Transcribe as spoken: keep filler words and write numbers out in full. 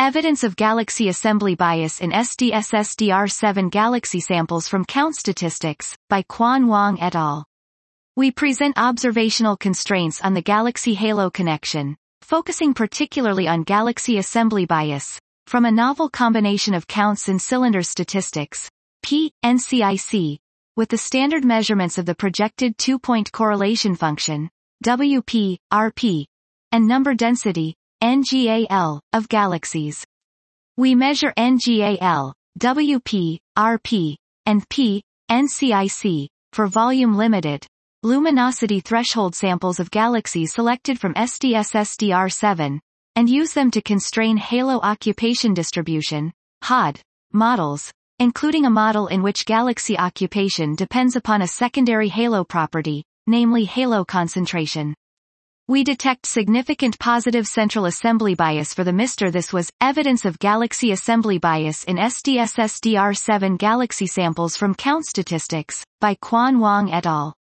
Evidence of galaxy assembly bias in S D S S D R seven galaxy samples from count statistics, by Quan Wang et al. We present observational constraints on the galaxy halo connection, focusing particularly on galaxy assembly bias, from a novel combination of counts and cylinder statistics, P, N C I C, with the standard measurements of the projected two-point correlation function, W P, R P, and number density, N G A L, of galaxies. We measure N G A L, W P, R P, and P, N C I C, for volume-limited, luminosity threshold samples of galaxies selected from S D S S D R seven, and use them to constrain halo occupation distribution, H O D, models, including a model in which galaxy occupation depends upon a secondary halo property, namely halo concentration. We detect significant positive central assembly bias for the MiSTer. This was evidence of galaxy assembly bias in S D S S D R seven galaxy samples from count statistics, by Quan Wang et al.